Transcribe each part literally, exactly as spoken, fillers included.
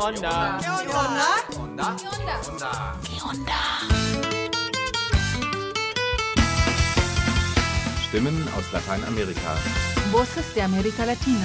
onda? ¿Qué onda? Onda? ¿Qué onda? ¿Qué onda? Stimmen aus Lateinamerika. Voces de América Latina.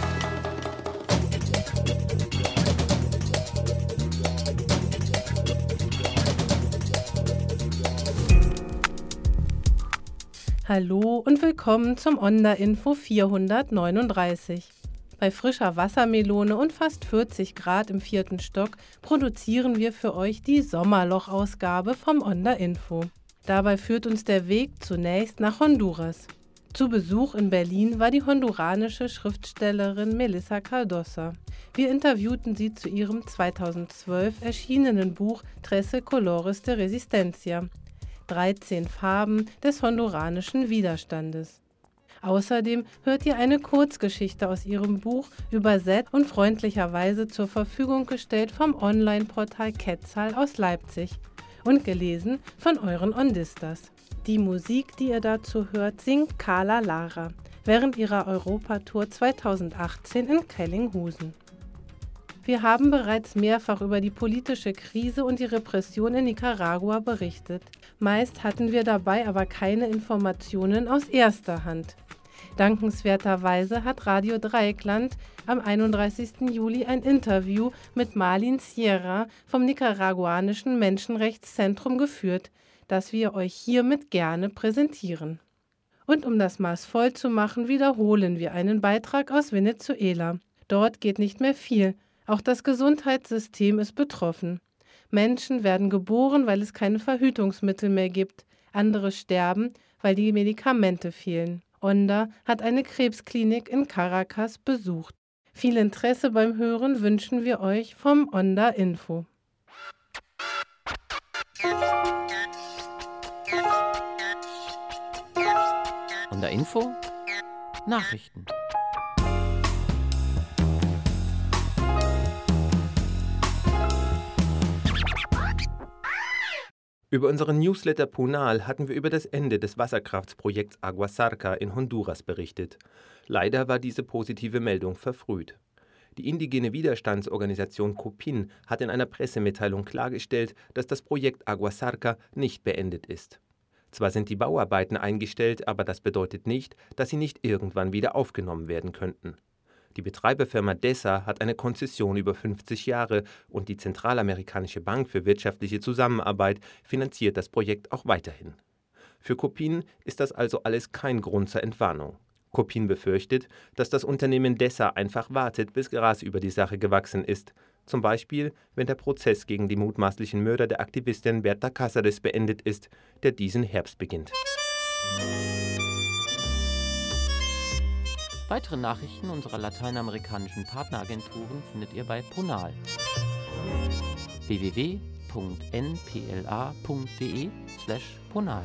Hallo und willkommen zum Onda-Info vierhundertneununddreißig. Bei frischer Wassermelone und fast vierzig Grad im vierten Stock produzieren wir für euch die Sommerloch-Ausgabe vom Onda-Info. Dabei führt uns der Weg zunächst nach Honduras. Zu Besuch in Berlin war die honduranische Schriftstellerin Melissa Cardosa. Wir interviewten sie zu ihrem zweitausendzwölf erschienenen Buch Trece Colores de Resistencia. dreizehn Farben des honduranischen Widerstandes. Außerdem hört ihr eine Kurzgeschichte aus ihrem Buch, übersetzt und freundlicherweise zur Verfügung gestellt vom Online-Portal Quetzal aus Leipzig und gelesen von euren Ondistas. Die Musik, die ihr dazu hört, singt Carla Lara während ihrer Europatour zweitausendachtzehn in Kellinghusen. Wir haben bereits mehrfach über die politische Krise und die Repression in Nicaragua berichtet. Meist hatten wir dabei aber keine Informationen aus erster Hand. Dankenswerterweise hat Radio Dreieckland am einunddreißigsten Juli ein Interview mit Marlene Sierra vom nicaraguanischen Menschenrechtszentrum geführt, das wir euch hiermit gerne präsentieren. Und um das Maß voll zu machen, wiederholen wir einen Beitrag aus Venezuela. Dort geht nicht mehr viel. Auch das Gesundheitssystem ist betroffen. Menschen werden geboren, weil es keine Verhütungsmittel mehr gibt. Andere sterben, weil die Medikamente fehlen. Onda hat eine Krebsklinik in Caracas besucht. Viel Interesse beim Hören wünschen wir euch vom Onda Info. Onda Info? Nachrichten. Über unseren Newsletter Punal hatten wir über das Ende des Wasserkraftsprojekts Agua Zarca in Honduras berichtet. Leider war diese positive Meldung verfrüht. Die indigene Widerstandsorganisation COPIN hat in einer Pressemitteilung klargestellt, dass das Projekt Agua Zarca nicht beendet ist. Zwar sind die Bauarbeiten eingestellt, aber das bedeutet nicht, dass sie nicht irgendwann wieder aufgenommen werden könnten. Die Betreiberfirma DESA hat eine Konzession über fünfzig Jahre und die Zentralamerikanische Bank für wirtschaftliche Zusammenarbeit finanziert das Projekt auch weiterhin. Für COPIN ist das also alles kein Grund zur Entwarnung. COPIN befürchtet, dass das Unternehmen DESA einfach wartet, bis Gras über die Sache gewachsen ist. Zum Beispiel, wenn der Prozess gegen die mutmaßlichen Mörder der Aktivistin Berta Cáceres beendet ist, der diesen Herbst beginnt. Weitere Nachrichten unserer lateinamerikanischen Partneragenturen findet ihr bei Punal. w w w punkt n p l a punkt d e slash punal.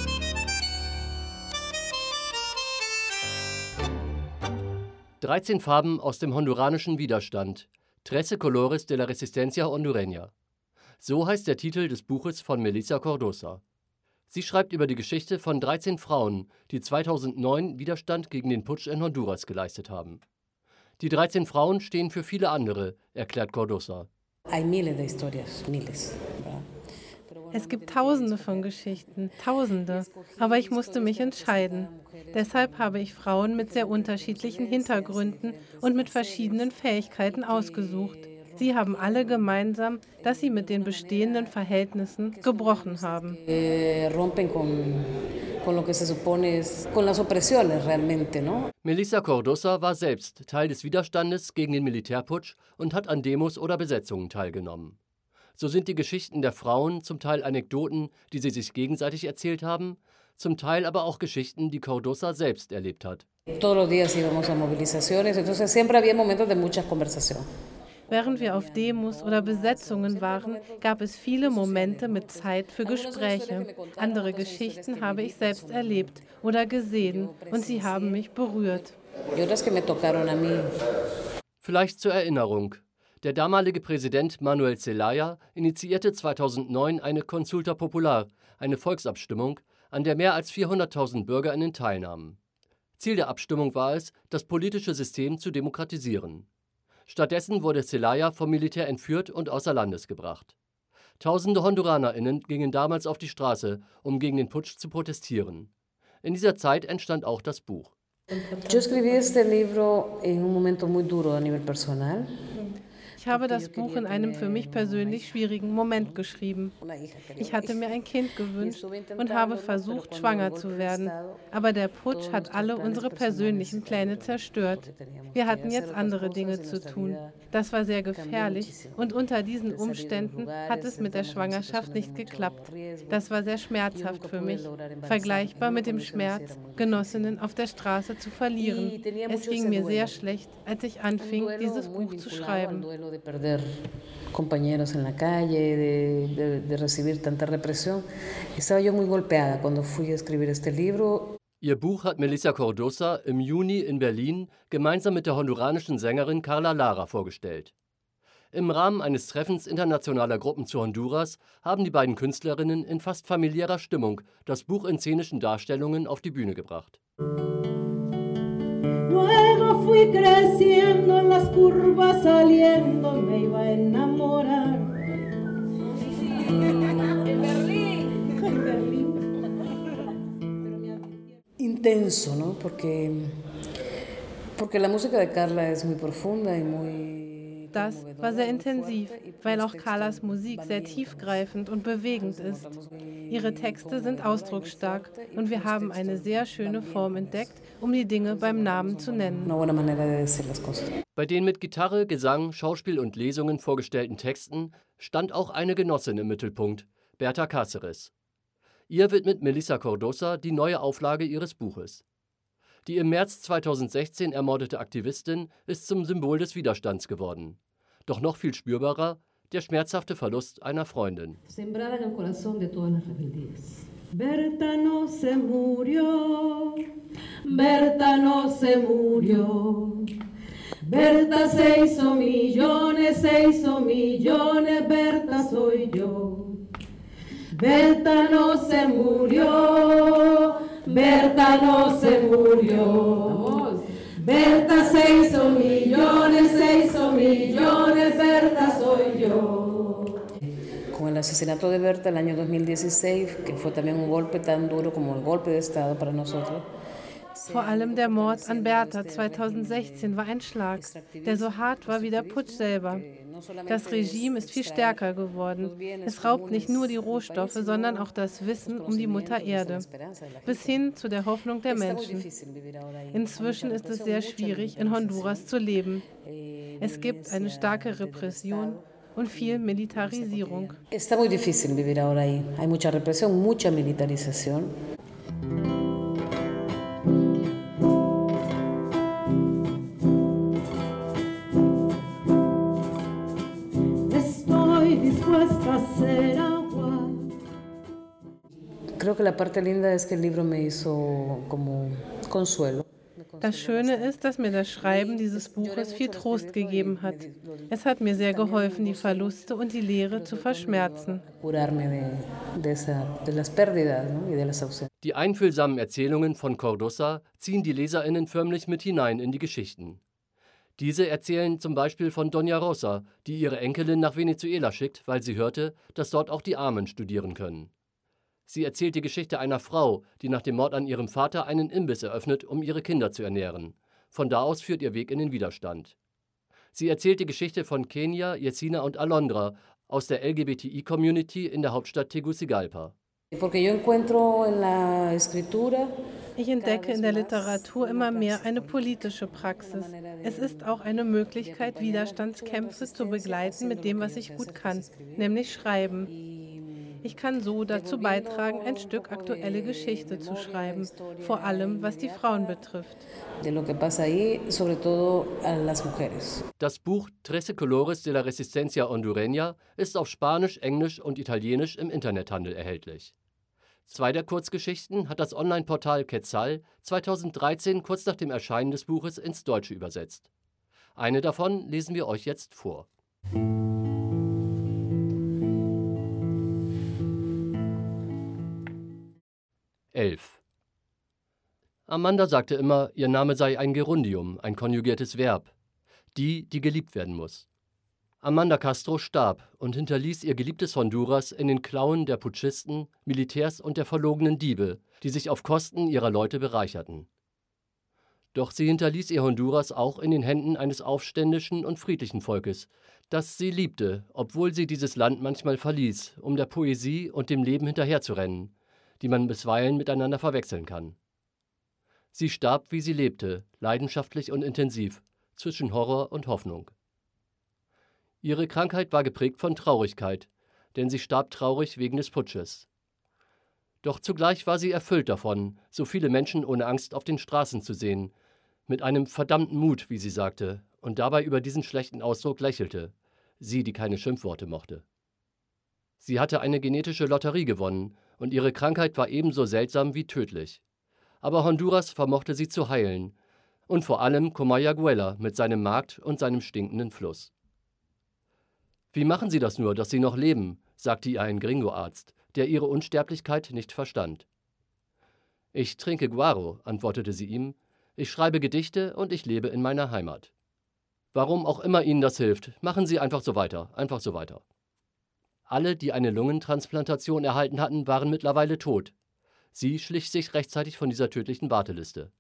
dreizehn Farben aus dem honduranischen Widerstand. Trece Colores de la Resistencia Hondureña. So heißt der Titel des Buches von Melissa Cardosa. Sie schreibt über die Geschichte von dreizehn Frauen, die zweitausendneun Widerstand gegen den Putsch in Honduras geleistet haben. Die dreizehn Frauen stehen für viele andere, erklärt Cardosa. Es gibt Tausende von Geschichten, Tausende, aber ich musste mich entscheiden. Deshalb habe ich Frauen mit sehr unterschiedlichen Hintergründen und mit verschiedenen Fähigkeiten ausgesucht. Sie haben alle gemeinsam, dass sie mit den bestehenden Verhältnissen gebrochen haben. Melissa Cardosa war selbst Teil des Widerstandes gegen den Militärputsch und hat an Demos oder Besetzungen teilgenommen. So sind die Geschichten der Frauen zum Teil Anekdoten, die sie sich gegenseitig erzählt haben, zum Teil aber auch Geschichten, die Cardosa selbst erlebt hat. Während wir auf Demos oder Besetzungen waren, gab es viele Momente mit Zeit für Gespräche. Andere Geschichten habe ich selbst erlebt oder gesehen und sie haben mich berührt. Vielleicht zur Erinnerung. Der damalige Präsident Manuel Zelaya initiierte zweitausendneun eine Consulta Popular, eine Volksabstimmung, an der mehr als vierhunderttausend BürgerInnen teilnahmen. Ziel der Abstimmung war es, das politische System zu demokratisieren. Stattdessen wurde Zelaya vom Militär entführt und außer Landes gebracht. Tausende HonduranerInnen gingen damals auf die Straße, um gegen den Putsch zu protestieren. In dieser Zeit entstand auch das Buch. Yo escribí este libro en un momento muy duro a nivel personal. Ich habe das Buch in einem für mich persönlich schwierigen Moment geschrieben. Ich hatte mir ein Kind gewünscht und habe versucht, schwanger zu werden. Aber der Putsch hat alle unsere persönlichen Pläne zerstört. Wir hatten jetzt andere Dinge zu tun. Das war sehr gefährlich und unter diesen Umständen hat es mit der Schwangerschaft nicht geklappt. Das war sehr schmerzhaft für mich, vergleichbar mit dem Schmerz, Genossinnen auf der Straße zu verlieren. Es ging mir sehr schlecht, als ich anfing, dieses Buch zu schreiben. de perder compañeros en la calle, de, de, de recibir tanta represión. Estaba yo muy golpeada cuando fui a escribir este libro. Ihr Buch hat Melissa Cordosa im Juni in Berlin gemeinsam mit der honduranischen Sängerin Carla Lara vorgestellt. Im Rahmen eines Treffens internationaler Gruppen zu Honduras haben die beiden Künstlerinnen in fast familiärer Stimmung das Buch in szenischen Darstellungen auf die Bühne gebracht. Luego fui creciendo en las curvas saliendo, me iba a enamorar. En Berlín. En Berlín. Intenso, ¿no? Porque, porque la música de Carla es muy profunda y muy... Das war sehr intensiv, weil auch Carlas Musik sehr tiefgreifend und bewegend ist. Ihre Texte sind ausdrucksstark und wir haben eine sehr schöne Form entdeckt, um die Dinge beim Namen zu nennen. Bei den mit Gitarre, Gesang, Schauspiel und Lesungen vorgestellten Texten stand auch eine Genossin im Mittelpunkt, Berta Cáceres. Ihr widmet Melissa Cordosa die neue Auflage ihres Buches. Die im März zweitausendsechzehn ermordete Aktivistin ist zum Symbol des Widerstands geworden. Doch noch viel spürbarer der schmerzhafte Verlust einer Freundin. Berta no se murió, Berta no se murió. Berta se hizo millones, se hizo millones, Berta soy yo. Berta no se murió, Berta no se murió. Berta se hizo millones, se hizo millones, Berta soy yo. Con el asesinato de Berta el año dos mil dieciséis, que fue también un golpe tan duro como el golpe de Estado para nosotros. Vor allem der Mord an Berta zweitausendsechzehn war ein Schlag, der so hart war wie der Putsch selber. Das Regime ist viel stärker geworden. Es raubt nicht nur die Rohstoffe, sondern auch das Wissen um die Mutter Erde, bis hin zu der Hoffnung der Menschen. Inzwischen ist es sehr schwierig, in Honduras zu leben. Es gibt eine starke Repression und viel Militarisierung. Está muy difícil vivir ahora ahí. Hay mucha represión, mucha militarización. Creo que la parte linda es que el libro me hizo como consuelo. Das Schöne ist, dass mir das Schreiben dieses Buches viel Trost gegeben hat. Es hat mir sehr geholfen, die Verluste und die Leere zu verschmerzen. Die einfühlsamen Erzählungen von Cordosa ziehen die LeserInnen förmlich mit hinein in die Geschichten. Diese erzählen zum Beispiel von Doña Rosa, die ihre Enkelin nach Venezuela schickt, weil sie hörte, dass dort auch die Armen studieren können. Sie erzählt die Geschichte einer Frau, die nach dem Mord an ihrem Vater einen Imbiss eröffnet, um ihre Kinder zu ernähren. Von da aus führt ihr Weg in den Widerstand. Sie erzählt die Geschichte von Kenia, Yesina und Alondra aus der L G B T I-Community in der Hauptstadt Tegucigalpa. Ich entdecke in der Literatur immer mehr eine politische Praxis. Es ist auch eine Möglichkeit, Widerstandskämpfe zu begleiten mit dem, was ich gut kann, nämlich schreiben. Ich kann so dazu beitragen, ein Stück aktuelle Geschichte zu schreiben, vor allem was die Frauen betrifft. Das Buch Trece Colores de la Resistencia Hondureña ist auf Spanisch, Englisch und Italienisch im Internethandel erhältlich. Zwei der Kurzgeschichten hat das Online-Portal Quetzal zweitausenddreizehn kurz nach dem Erscheinen des Buches ins Deutsche übersetzt. Eine davon lesen wir euch jetzt vor. elf. Amanda sagte immer, ihr Name sei ein Gerundium, ein konjugiertes Verb. die, die geliebt werden muss. Amanda Castro starb und hinterließ ihr geliebtes Honduras in den Klauen der Putschisten, Militärs und der verlogenen Diebe, die sich auf Kosten ihrer Leute bereicherten. Doch sie hinterließ ihr Honduras auch in den Händen eines aufständischen und friedlichen Volkes, das sie liebte, obwohl sie dieses Land manchmal verließ, um der Poesie und dem Leben hinterherzurennen, die man bisweilen miteinander verwechseln kann. Sie starb, wie sie lebte, leidenschaftlich und intensiv, zwischen Horror und Hoffnung. Ihre Krankheit war geprägt von Traurigkeit, denn sie starb traurig wegen des Putsches. Doch zugleich war sie erfüllt davon, so viele Menschen ohne Angst auf den Straßen zu sehen, mit einem verdammten Mut, wie sie sagte, und dabei über diesen schlechten Ausdruck lächelte, sie, die keine Schimpfworte mochte. Sie hatte eine genetische Lotterie gewonnen, und ihre Krankheit war ebenso seltsam wie tödlich. Aber Honduras vermochte sie zu heilen, und vor allem Comayagüela mit seinem Markt und seinem stinkenden Fluss. »Wie machen Sie das nur, dass Sie noch leben?« sagte ihr ein Gringo-Arzt, der ihre Unsterblichkeit nicht verstand. »Ich trinke Guaro«, antwortete sie ihm, »ich schreibe Gedichte und ich lebe in meiner Heimat.« »Warum auch immer Ihnen das hilft, machen Sie einfach so weiter, einfach so weiter.« Alle, die eine Lungentransplantation erhalten hatten, waren mittlerweile tot. Sie schlich sich rechtzeitig von dieser tödlichen Warteliste.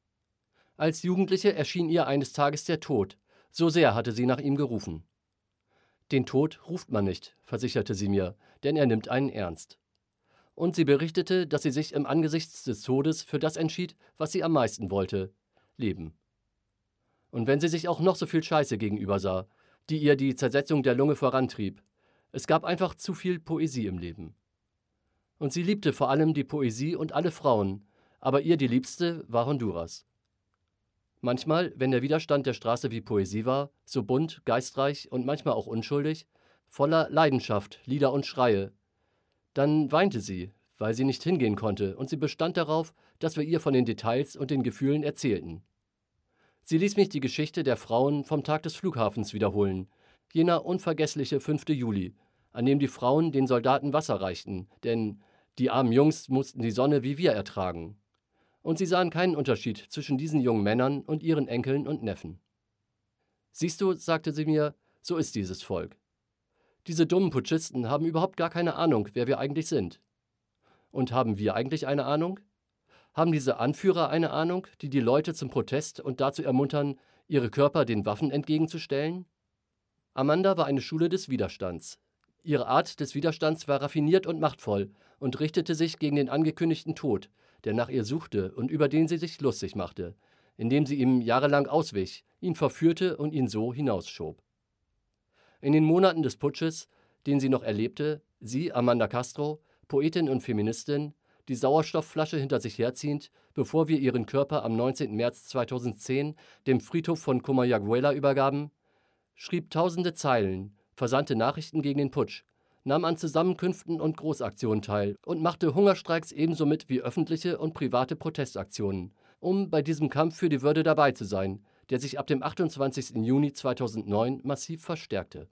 Als Jugendliche erschien ihr eines Tages der Tod, so sehr hatte sie nach ihm gerufen. »Den Tod ruft man nicht«, versicherte sie mir, denn er nimmt einen ernst. Und sie berichtete, dass sie sich im Angesicht des Todes für das entschied, was sie am meisten wollte: Leben. Und wenn sie sich auch noch so viel Scheiße gegenüber sah, die ihr die Zersetzung der Lunge vorantrieb, es gab einfach zu viel Poesie im Leben. Und sie liebte vor allem die Poesie und alle Frauen, aber ihr die Liebste war Honduras. Manchmal, wenn der Widerstand der Straße wie Poesie war, so bunt, geistreich und manchmal auch unschuldig, voller Leidenschaft, Lieder und Schreie, dann weinte sie, weil sie nicht hingehen konnte, und sie bestand darauf, dass wir ihr von den Details und den Gefühlen erzählten. Sie ließ mich die Geschichte der Frauen vom Tag des Flughafens wiederholen, jener unvergessliche fünfte Juli, an dem die Frauen den Soldaten Wasser reichten, denn die armen Jungs mussten die Sonne wie wir ertragen. Und sie sahen keinen Unterschied zwischen diesen jungen Männern und ihren Enkeln und Neffen. »Siehst du«, sagte sie mir, »so ist dieses Volk. Diese dummen Putschisten haben überhaupt gar keine Ahnung, wer wir eigentlich sind. Und haben wir eigentlich eine Ahnung? Haben diese Anführer eine Ahnung, die die Leute zum Protest und dazu ermuntern, ihre Körper den Waffen entgegenzustellen?« Amanda war eine Schule des Widerstands. Ihre Art des Widerstands war raffiniert und machtvoll und richtete sich gegen den angekündigten Tod, der nach ihr suchte und über den sie sich lustig machte, indem sie ihm jahrelang auswich, ihn verführte und ihn so hinausschob. In den Monaten des Putsches, den sie noch erlebte, sie, Amanda Castro, Poetin und Feministin, die Sauerstoffflasche hinter sich herziehend, bevor wir ihren Körper am neunzehnten März zweitausendzehn dem Friedhof von Comayagüela übergaben, schrieb tausende Zeilen, versandte Nachrichten gegen den Putsch, nahm an Zusammenkünften und Großaktionen teil und machte Hungerstreiks ebenso mit wie öffentliche und private Protestaktionen, um bei diesem Kampf für die Würde dabei zu sein, der sich ab dem achtundzwanzigsten Juni zweitausendneun massiv verstärkte.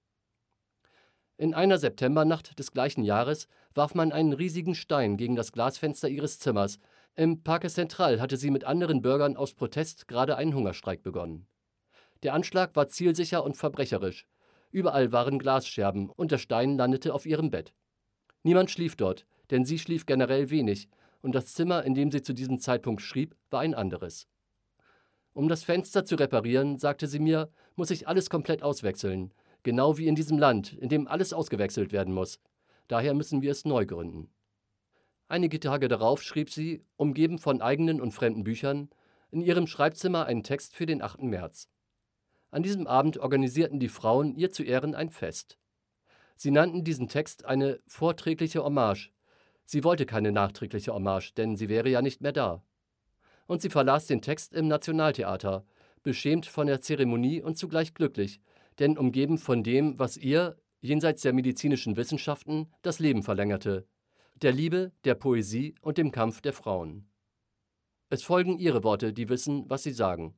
In einer Septembernacht des gleichen Jahres warf man einen riesigen Stein gegen das Glasfenster ihres Zimmers. Im Parque Central hatte sie mit anderen Bürgern aus Protest gerade einen Hungerstreik begonnen. Der Anschlag war zielsicher und verbrecherisch. Überall waren Glasscherben und der Stein landete auf ihrem Bett. Niemand schlief dort, denn sie schlief generell wenig und das Zimmer, in dem sie zu diesem Zeitpunkt schrieb, war ein anderes. Um das Fenster zu reparieren, sagte sie mir, muss ich alles komplett auswechseln, genau wie in diesem Land, in dem alles ausgewechselt werden muss. Daher müssen wir es neu gründen. Einige Tage darauf schrieb sie, umgeben von eigenen und fremden Büchern, in ihrem Schreibzimmer einen Text für den achten März. An diesem Abend organisierten die Frauen ihr zu Ehren ein Fest. Sie nannten diesen Text eine vorträgliche Hommage. Sie wollte keine nachträgliche Hommage, denn sie wäre ja nicht mehr da. Und sie verlas den Text im Nationaltheater, beschämt von der Zeremonie und zugleich glücklich, denn umgeben von dem, was ihr, jenseits der medizinischen Wissenschaften, das Leben verlängerte, der Liebe, der Poesie und dem Kampf der Frauen. Es folgen ihre Worte, die wissen, was sie sagen.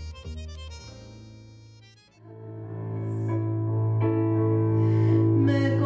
Me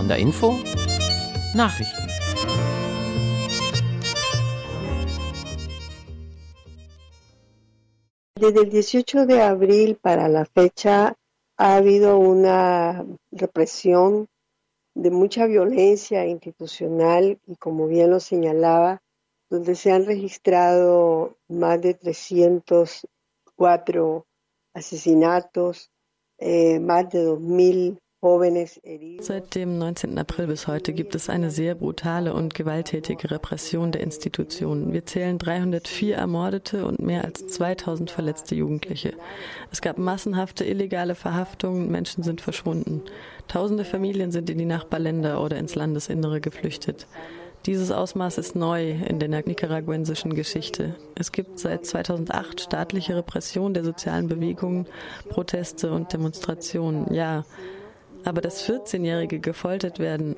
Onda Info Nachrichten. Desde el dieciocho de abril para la fecha ha habido una represión de mucha violencia institucional y, como bien lo señalaba, donde se han registrado más de trescientos cuatro asesinatos, eh, más de dos mil jóvenes heridos. Seit dem neunzehnten April bis heute gibt es eine sehr brutale und gewalttätige Repression der Institutionen. Wir zählen dreihundertvier Ermordete und mehr als zweitausend verletzte Jugendliche. Es gab massenhafte illegale Verhaftungen, Menschen sind verschwunden. Tausende Familien sind in die Nachbarländer oder ins Landesinnere geflüchtet. Dieses Ausmaß ist neu in der nicaraguensischen Geschichte. Es gibt seit zweitausendacht staatliche Repression der sozialen Bewegungen, Proteste und Demonstrationen. Ja, aber dass vierzehnjährige gefoltert werden.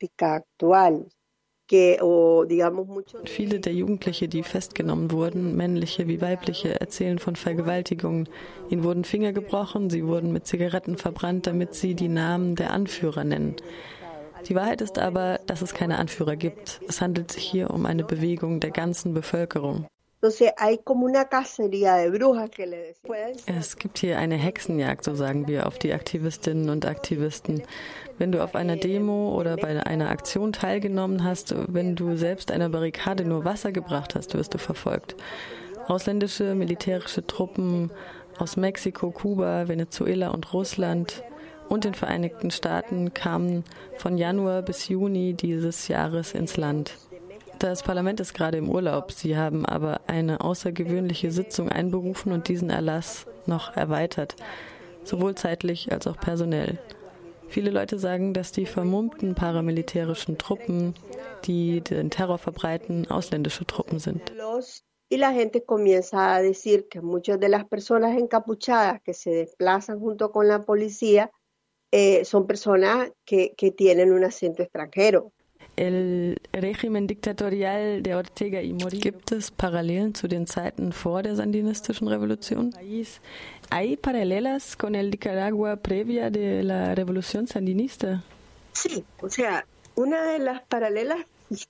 Viele der Jugendliche, die festgenommen wurden, männliche wie weibliche, erzählen von Vergewaltigungen. Ihnen wurden Finger gebrochen, sie wurden mit Zigaretten verbrannt, damit sie die Namen der Anführer nennen. Die Wahrheit ist aber, dass es keine Anführer gibt. Es handelt sich hier um eine Bewegung der ganzen Bevölkerung. Es gibt hier eine Hexenjagd, so sagen wir, auf die Aktivistinnen und Aktivisten. Wenn du auf einer Demo oder bei einer Aktion teilgenommen hast, wenn du selbst einer Barrikade nur Wasser gebracht hast, wirst du verfolgt. Ausländische militärische Truppen aus Mexiko, Kuba, Venezuela und Russland und den Vereinigten Staaten kamen von Januar bis Juni dieses Jahres ins Land. Das Parlament ist gerade im Urlaub. Sie haben aber eine außergewöhnliche Sitzung einberufen und diesen Erlass noch erweitert, sowohl zeitlich als auch personell. Viele Leute sagen, dass die vermummten paramilitärischen Truppen, die den Terror verbreiten, ausländische Truppen sind. Y la gente comienza a decir que muchas de las personas encapuchadas que se desplazan junto con la policía eh, son personas que, que tienen un acento extranjero. El régimen dictatorial de Ortega y Murillo. Gibt es Parallelen zu den Zeiten vor der sandinistischen Revolution? ¿Hay paralelas con el Nicaragua previa de la revolución sandinista? Sí, o sea, una de las paralelas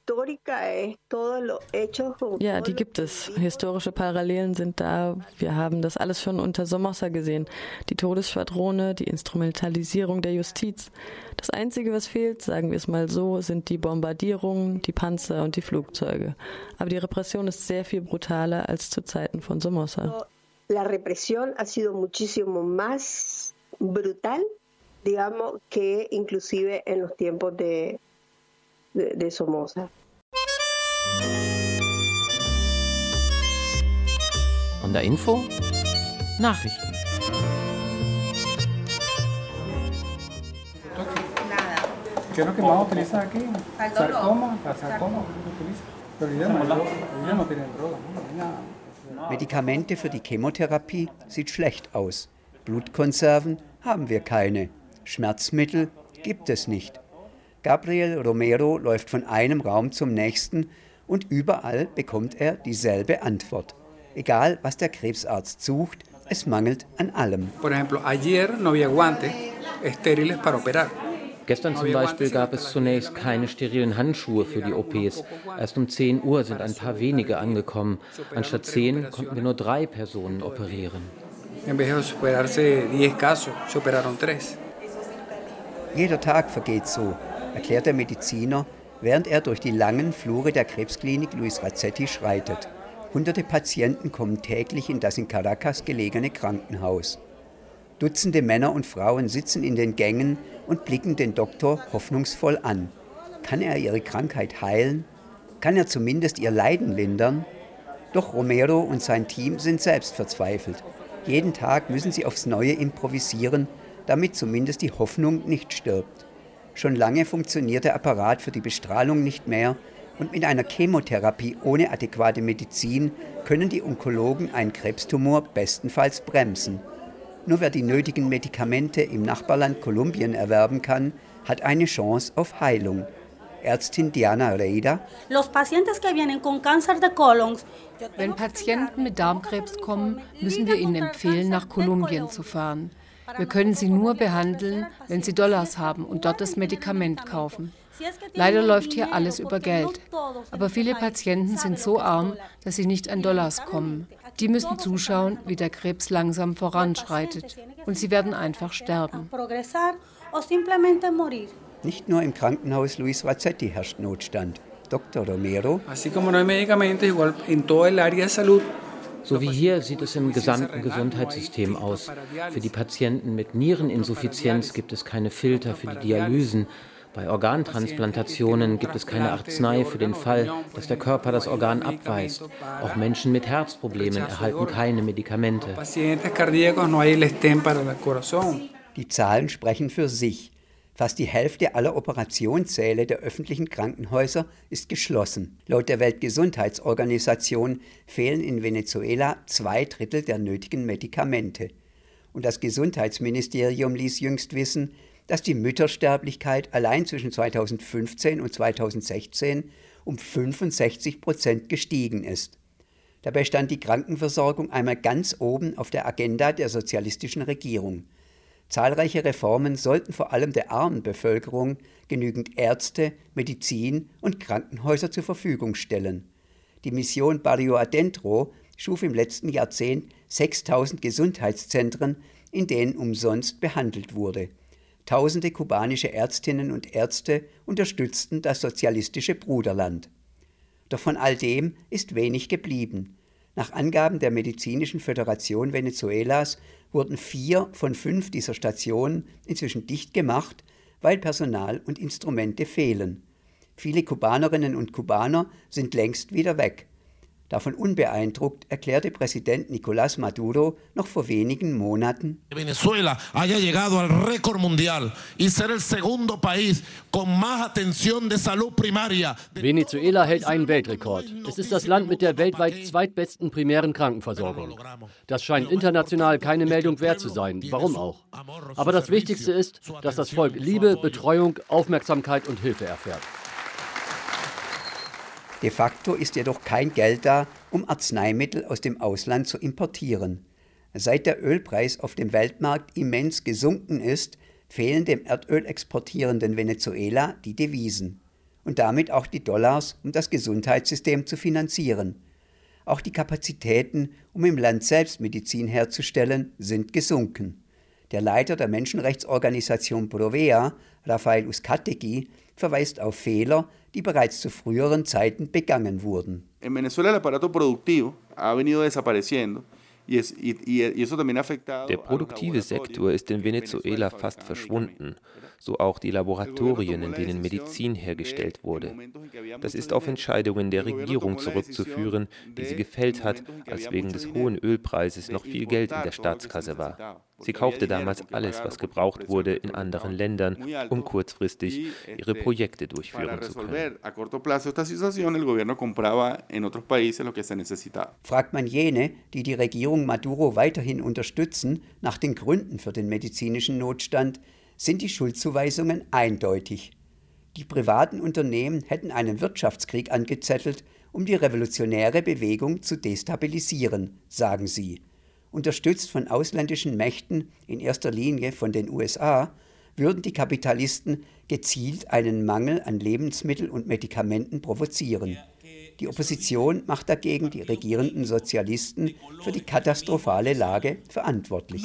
Ja, die gibt es. Historische Parallelen sind da. Wir haben das alles schon unter Somoza gesehen. Die Todesschwadrone, die Instrumentalisierung der Justiz. Das Einzige, was fehlt, sagen wir es mal so, sind die Bombardierungen, die Panzer und die Flugzeuge. Aber die Repression ist sehr viel brutaler als zu Zeiten von Somoza. La represión ha sido muchísimo más brutal, digamos, que inclusive en los tiempos de De, de Somoza. Onda Info Nachrichten. ¿Qué es lo que más utiliza aquí? Sarcoma, la sarcoma utiliza. Pero ya no, ya no tienen droga. Medikamente für die Chemotherapie sieht schlecht aus. Blutkonserven haben wir keine. Schmerzmittel gibt es nicht. Gabriel Romero läuft von einem Raum zum nächsten und überall bekommt er dieselbe Antwort. Egal, was der Krebsarzt sucht, es mangelt an allem. Por ejemplo, ayer no había guantes estériles para operar. Gestern zum Beispiel gab es zunächst keine sterilen Handschuhe für die O Ps. Erst um zehn Uhr sind ein paar wenige angekommen. Anstatt zehn konnten wir nur drei Personen operieren. En vez de operarse diez casos, se operaron tres. Jeder Tag vergeht so, erklärt der Mediziner, während er durch die langen Flure der Krebsklinik Luis Razzetti schreitet. Hunderte Patienten kommen täglich in das in Caracas gelegene Krankenhaus. Dutzende Männer und Frauen sitzen in den Gängen und blicken den Doktor hoffnungsvoll an. Kann er ihre Krankheit heilen? Kann er zumindest ihr Leiden lindern? Doch Romero und sein Team sind selbst verzweifelt. Jeden Tag müssen sie aufs Neue improvisieren, damit zumindest die Hoffnung nicht stirbt. Schon lange funktioniert der Apparat für die Bestrahlung nicht mehr und mit einer Chemotherapie ohne adäquate Medizin können die Onkologen einen Krebstumor bestenfalls bremsen. Nur wer die nötigen Medikamente im Nachbarland Kolumbien erwerben kann, hat eine Chance auf Heilung. Ärztin Diana Reida. Wenn Patienten mit Darmkrebs kommen, müssen wir ihnen empfehlen, nach Kolumbien zu fahren. Wir können sie nur behandeln, wenn sie Dollars haben und dort das Medikament kaufen. Leider läuft hier alles über Geld. Aber viele Patienten sind so arm, dass sie nicht an Dollars kommen. Die müssen zuschauen, wie der Krebs langsam voranschreitet. Und sie werden einfach sterben. Nicht nur im Krankenhaus Luis Razzetti herrscht Notstand. Doktor Romero. So wie hier sieht es im gesamten Gesundheitssystem aus. Für die Patienten mit Niereninsuffizienz gibt es keine Filter für die Dialysen. Bei Organtransplantationen gibt es keine Arznei für den Fall, dass der Körper das Organ abweist. Auch Menschen mit Herzproblemen erhalten keine Medikamente. Die Zahlen sprechen für sich. Fast die Hälfte aller Operationssäle der öffentlichen Krankenhäuser ist geschlossen. Laut der Weltgesundheitsorganisation fehlen in Venezuela zwei Drittel der nötigen Medikamente. Und das Gesundheitsministerium ließ jüngst wissen, dass die Müttersterblichkeit allein zwischen zweitausendfünfzehn und zweitausendsechzehn um fünfundsechzig Prozent gestiegen ist. Dabei stand die Krankenversorgung einmal ganz oben auf der Agenda der sozialistischen Regierung. Zahlreiche Reformen sollten vor allem der armen Bevölkerung genügend Ärzte, Medizin und Krankenhäuser zur Verfügung stellen. Die Mission Barrio Adentro schuf im letzten Jahrzehnt sechstausend Gesundheitszentren, in denen umsonst behandelt wurde. Tausende kubanische Ärztinnen und Ärzte unterstützten das sozialistische Bruderland. Doch von all dem ist wenig geblieben. Nach Angaben der Medizinischen Föderation Venezuelas wurden vier von fünf dieser Stationen inzwischen dicht gemacht, weil Personal und Instrumente fehlen. Viele Kubanerinnen und Kubaner sind längst wieder weg. Davon unbeeindruckt erklärte Präsident Nicolás Maduro noch vor wenigen Monaten: Venezuela haya llegado al récord mundial y ser el segundo país con más atención de salud primaria. Venezuela hält einen Weltrekord. Es ist das Land mit der weltweit zweitbesten primären Krankenversorgung. Das scheint international keine Meldung wert zu sein. Warum auch? Aber das Wichtigste ist, dass das Volk Liebe, Betreuung, Aufmerksamkeit und Hilfe erfährt. De facto ist jedoch kein Geld da, um Arzneimittel aus dem Ausland zu importieren. Seit der Ölpreis auf dem Weltmarkt immens gesunken ist, fehlen dem Erdöl exportierenden Venezuela die Devisen und damit auch die Dollars, um das Gesundheitssystem zu finanzieren. Auch die Kapazitäten, um im Land selbst Medizin herzustellen, sind gesunken. Der Leiter der Menschenrechtsorganisation Provea, Rafael Uzcategui, verweist auf Fehler, die bereits zu früheren Zeiten begangen wurden. In Venezuela el aparato productivo ha venido desapareciendo. Der produktive Sektor ist in Venezuela fast verschwunden, so auch die Laboratorien, in denen Medizin hergestellt wurde. Das ist auf Entscheidungen der Regierung zurückzuführen, die sie gefällt hat, als wegen des hohen Ölpreises noch viel Geld in der Staatskasse war. Sie kaufte damals alles, was gebraucht wurde, in anderen Ländern, um kurzfristig ihre Projekte durchführen zu können. Fragt man jene, die die Regierung Maduro weiterhin unterstützen, nach den Gründen für den medizinischen Notstand, sind die Schuldzuweisungen eindeutig. Die privaten Unternehmen hätten einen Wirtschaftskrieg angezettelt, um die revolutionäre Bewegung zu destabilisieren, sagen sie. Unterstützt von ausländischen Mächten, in erster Linie von den U S A, würden die Kapitalisten gezielt einen Mangel an Lebensmitteln und Medikamenten provozieren. Die Opposition macht dagegen die regierenden Sozialisten für die katastrophale Lage verantwortlich.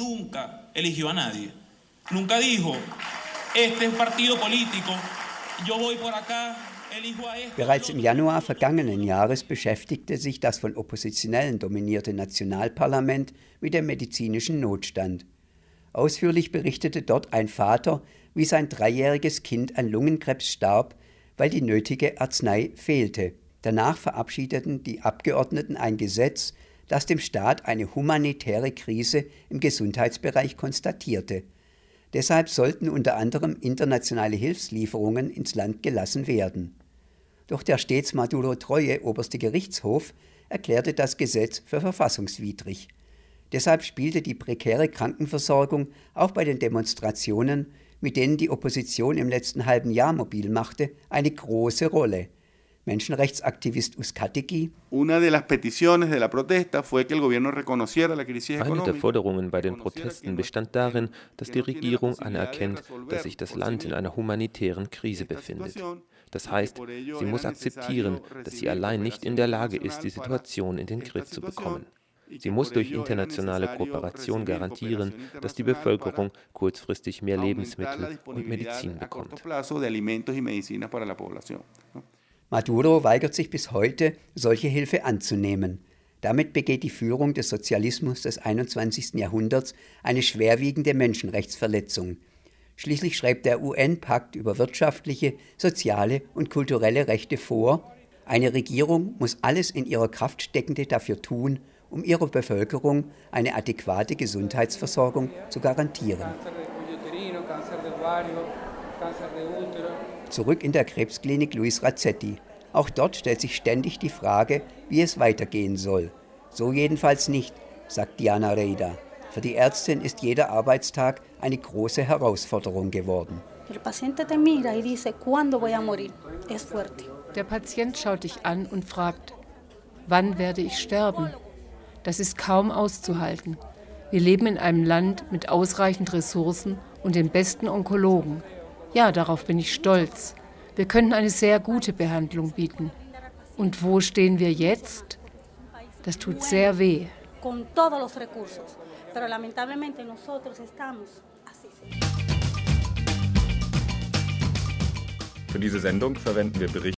Bereits im Januar vergangenen Jahres beschäftigte sich das von Oppositionellen dominierte Nationalparlament mit dem medizinischen Notstand. Ausführlich berichtete dort ein Vater, wie sein dreijähriges Kind an Lungenkrebs starb, weil die nötige Arznei fehlte. Danach verabschiedeten die Abgeordneten ein Gesetz, das dem Staat eine humanitäre Krise im Gesundheitsbereich konstatierte. Deshalb sollten unter anderem internationale Hilfslieferungen ins Land gelassen werden. Doch der stets Maduro-treue oberste Gerichtshof erklärte das Gesetz für verfassungswidrig. Deshalb spielte die prekäre Krankenversorgung auch bei den Demonstrationen, mit denen die Opposition im letzten halben Jahr mobil machte, eine große Rolle. Menschenrechtsaktivist Uzcategui: Una de las peticiones de la protesta fue que el gobierno reconociera la crisis Eine económica. der Forderungen bei den Protesten bestand darin, dass die Regierung anerkennt, dass sich das Land in einer humanitären Krise befindet. Das heißt, sie muss akzeptieren, dass sie allein nicht in der Lage ist, die Situation in den Griff zu bekommen. Sie muss durch internationale Kooperation garantieren, dass die Bevölkerung kurzfristig mehr Lebensmittel und Medizin bekommt. Maduro weigert sich bis heute, solche Hilfe anzunehmen. Damit begeht die Führung des Sozialismus des einundzwanzigsten Jahrhunderts eine schwerwiegende Menschenrechtsverletzung. Schließlich schreibt der U N-Pakt über wirtschaftliche, soziale und kulturelle Rechte vor, eine Regierung muss alles in ihrer Kraft Steckende dafür tun, um ihrer Bevölkerung eine adäquate Gesundheitsversorgung zu garantieren. Zurück in der Krebsklinik Luis Razzetti. Auch dort stellt sich ständig die Frage, wie es weitergehen soll. So jedenfalls nicht, sagt Diana Reida. Für die Ärztin ist jeder Arbeitstag eine große Herausforderung geworden. Der Patient schaut dich an und fragt, wann werde ich sterben? Das ist kaum auszuhalten. Wir leben in einem Land mit ausreichend Ressourcen und den besten Onkologen. Ja, darauf bin ich stolz. Wir könnten eine sehr gute Behandlung bieten. Und wo stehen wir jetzt? Das tut sehr weh. Für diese Sendung verwenden wir Berichte